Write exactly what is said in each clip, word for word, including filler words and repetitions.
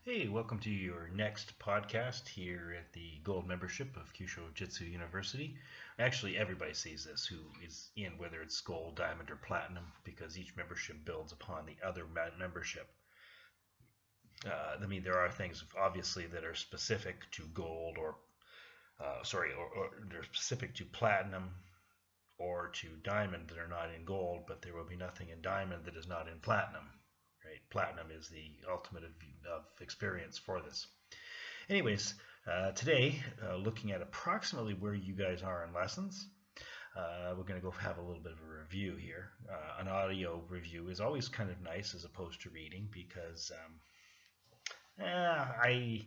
Hey, welcome to your next podcast here at the Gold membership of Kyusho Jitsu University. Actually, everybody sees this who is in, whether it's Gold, Diamond, or Platinum, because each membership builds upon the other membership. Uh, I mean, there are things obviously that are specific to Gold, or uh, sorry, or, or they're specific to Platinum or to Diamond that are not in Gold, but there will be nothing in Diamond that is not in Platinum. Right? Platinum is the ultimate of, of experience for this. Anyways, uh, today, uh, looking at approximately where you guys are in lessons, uh, we're going to go have a little bit of a review here. Uh, an audio review is always kind of nice as opposed to reading because um, eh, I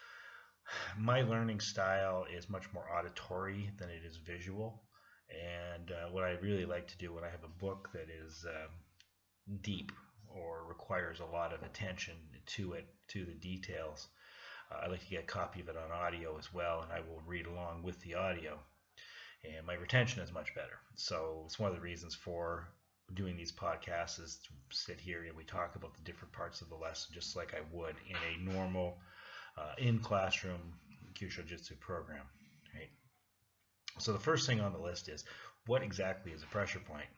my learning style is much more auditory than it is visual. And uh, what I really like to do when I have a book that is um, deep or requires a lot of attention to it, to the details, uh, I like to get a copy of it on audio as well, and I will read along with the audio. And my retention is much better. So it's one of the reasons for doing these podcasts is to sit here and we talk about the different parts of the lesson just like I would in a normal uh, in-classroom Kyusho Jitsu program. Right? So the first thing on the list is, what exactly is a pressure point?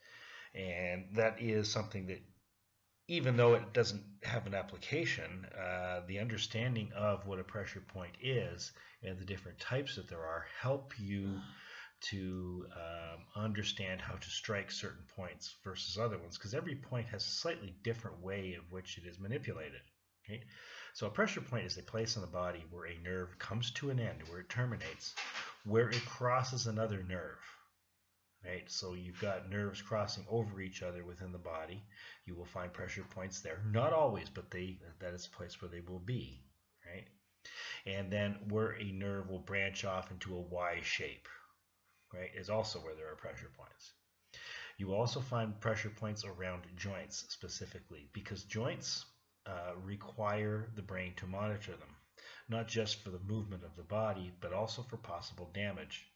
And that is something that, even though it doesn't have an application, uh, the understanding of what a pressure point is and the different types that there are help you to um, understand how to strike certain points versus other ones, because every point has a slightly different way of which it is manipulated. Okay? So a pressure point is a place on the body where a nerve comes to an end, where it terminates, where it crosses another nerve. Right? So you've got nerves crossing over each other within the body. You will find pressure points there. Not always, but they that is a place where they will be. Right? And then where a nerve will branch off into a Y shape, right, is also where there are pressure points. You will also find pressure points around joints specifically, because joints uh, require the brain to monitor them, not just for the movement of the body, but also for possible damage.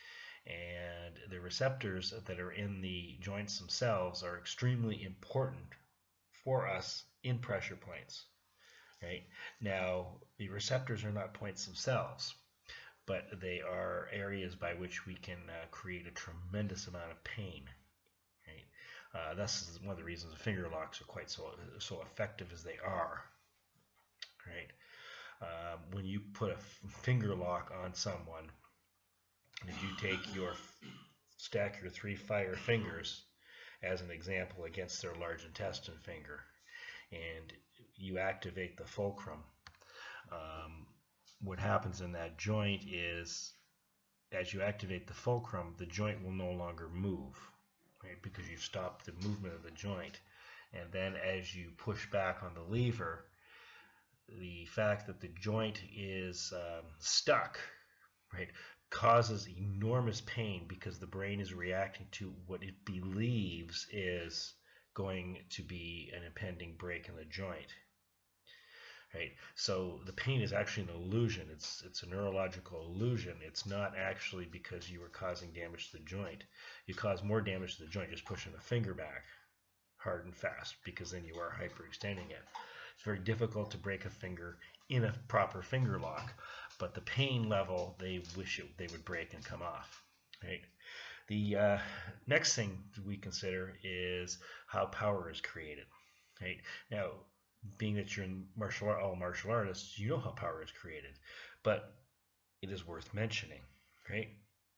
And the receptors that are in the joints themselves are extremely important for us in pressure points. Right? Now, the receptors are not points themselves, but they are areas by which we can uh, create a tremendous amount of pain. Right? Uh, that's one of the reasons finger locks are quite so so effective as they are. Right? Um, when you put a finger lock on someone, if you take your stack your three fire fingers as an example against their large intestine finger, and you activate the fulcrum, um, what happens in that joint is, as you activate the fulcrum, the joint will no longer move, right? Because you've stopped the movement of the joint. And then as you push back on the lever, the fact that the joint is um, stuck, right, causes enormous pain because the brain is reacting to what it believes is going to be an impending break in the joint. Right? So the pain is actually an illusion. It's it's a neurological illusion. It's not actually because you are causing damage to the joint. You cause more damage to the joint just pushing the finger back hard and fast, because then you are hyperextending it. It's very difficult to break a finger in a proper finger lock, but the pain level, they wish it, they would break and come off. Right? The uh, next thing we consider is how power is created. Right? Now, being that you're in martial art, all martial artists, you know how power is created, but it is worth mentioning, right?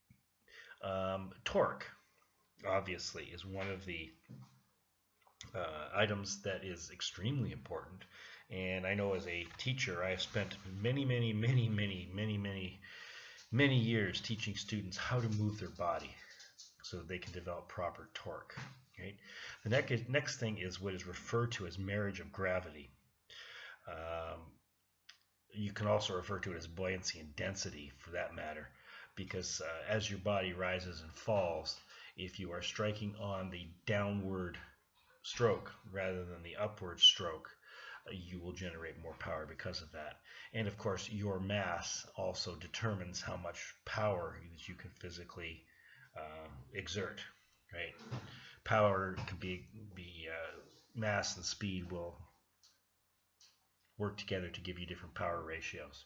Um, torque, obviously, is one of the uh, items that is extremely important. And I know as a teacher, I've spent many, many, many, many, many, many, many years teaching students how to move their body so that they can develop proper torque. Right? The next, next thing is what is referred to as marriage of gravity. Um, you can also refer to it as buoyancy and density, for that matter, because uh, as your body rises and falls, if you are striking on the downward stroke rather than the upward stroke, uh, you will generate more power because of that. And of course, your mass also determines how much power that you can physically uh, exert. Right? Power can be be uh, mass and speed will work together to give you different power ratios.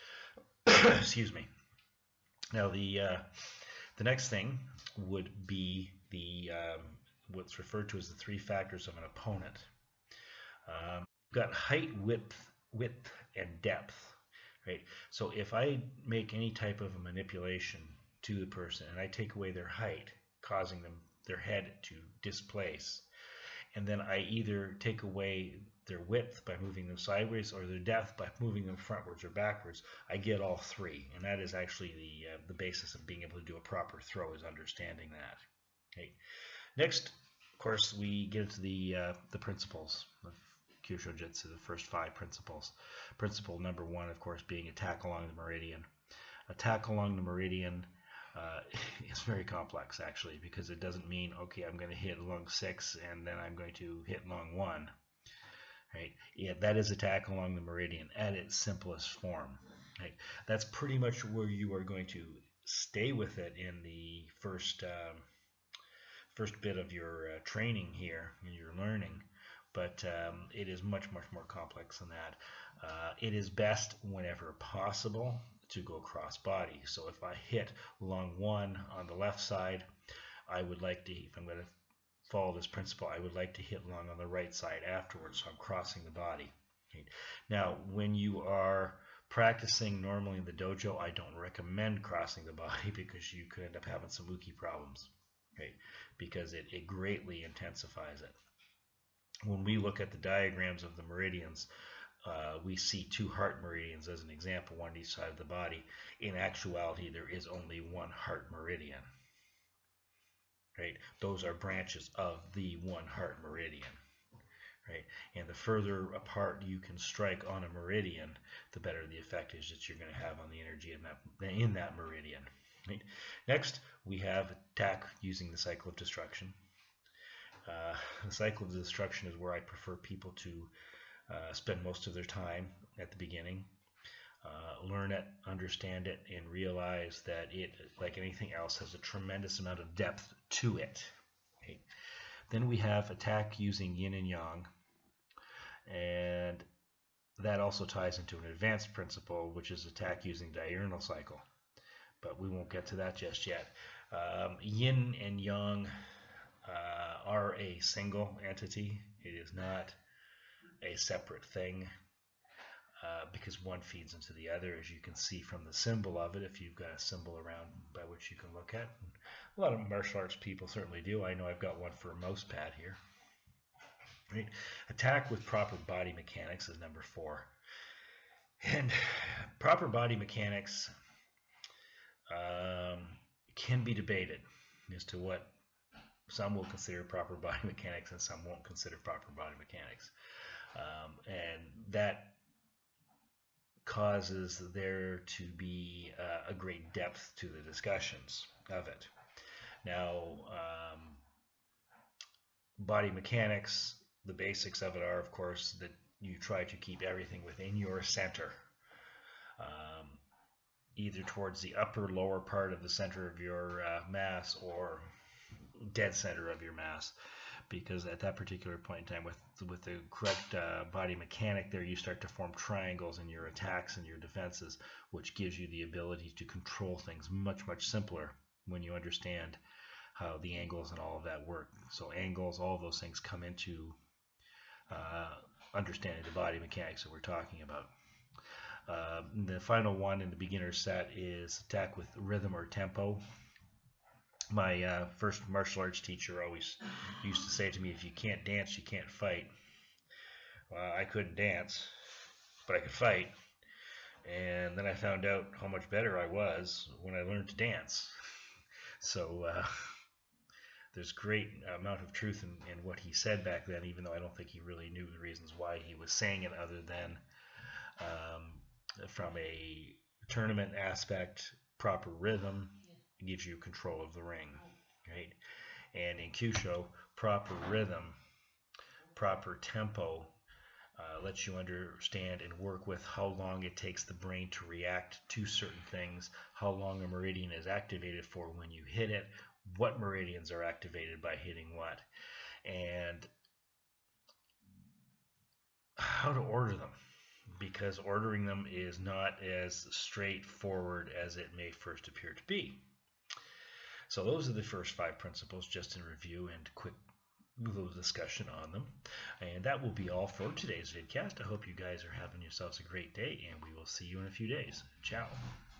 Excuse me. Now the uh, the next thing would be the um, what's referred to as the three factors of an opponent. Um, you've got height, width, width, and depth, right? So if I make any type of a manipulation to the person and I take away their height, causing them their head to displace, and then I either take away their width by moving them sideways or their depth by moving them frontwards or backwards, I get all three, and that is actually the uh, the basis of being able to do a proper throw, is understanding that. Okay. Next, of course, we get into the uh, the principles of Kyusho Jitsu, the first five principles. Principle number one, of course, being attack along the meridian. Attack along the meridian uh, is very complex, actually, because it doesn't mean, okay, I'm going to hit lung six and then I'm going to hit lung one. Right? Yeah, that is attack along the meridian at its simplest form. Right? That's pretty much where you are going to stay with it in the first um, first bit of your uh, training here, in your learning. But um, it is much, much more complex than that. Uh, it is best whenever possible to go cross body. So if I hit lung one on the left side, I would like to, if I'm going to follow this principle, I would like to hit lung on the right side afterwards, so I'm crossing the body. Okay. Now, when you are practicing normally in the dojo, I don't recommend crossing the body because you could end up having some uki problems, okay? Because it, it greatly intensifies it. When we look at the diagrams of the meridians, uh, we see two heart meridians as an example, one on each side of the body. In actuality, there is only one heart meridian. Right? Those are branches of the one heart meridian. Right? And the further apart you can strike on a meridian, the better the effect is that you're going to have on the energy in that, in that meridian. Right? Next, we have attack using the cycle of destruction. Uh, the cycle of destruction is where I prefer people to uh, spend most of their time at the beginning. Uh, learn it, understand it, and realize that it, like anything else, has a tremendous amount of depth to it. Okay. Then we have attack using yin and yang, and that also ties into an advanced principle, which is attack using diurnal cycle. But we won't get to that just yet. Um, yin and yang uh, are a single entity. It is not a separate thing. Uh, because one feeds into the other, as you can see from the symbol of it, if you've got a symbol around by which you can look at. And a lot of martial arts people certainly do. I know I've got one for a mouse pad here. Right? Attack with proper body mechanics is number four. And proper body mechanics um, can be debated as to what some will consider proper body mechanics and some won't consider proper body mechanics. Um, and that causes there to be uh, a great depth to the discussions of it. Now, um, body mechanics, the basics of it are, of course, that you try to keep everything within your center, um, either towards the upper, lower part of the center of your uh, mass or dead center of your mass. Because at that particular point in time, with with the correct uh, body mechanic there, you start to form triangles in your attacks and your defenses, which gives you the ability to control things much, much simpler when you understand how the angles and all of that work. So angles, all of those things come into uh, understanding the body mechanics that we're talking about. Uh, the final one in the beginner set is attack with rhythm or tempo. My uh, first martial arts teacher always used to say to me, if you can't dance, you can't fight. Well, I couldn't dance, but I could fight. And then I found out how much better I was when I learned to dance. So uh, there's great amount of truth in, in what he said back then, even though I don't think he really knew the reasons why he was saying it, other than um, from a tournament aspect, proper rhythm gives you control of the ring, right? And in Kyusho, proper rhythm, proper tempo uh, lets you understand and work with how long it takes the brain to react to certain things, how long a meridian is activated for when you hit it, what meridians are activated by hitting what, and how to order them. because ordering them is not as straightforward as it may first appear to be. So those are the first five principles, just in review and quick little discussion on them. And that will be all for today's vidcast. I hope you guys are having yourselves a great day, and we will see you in a few days. Ciao.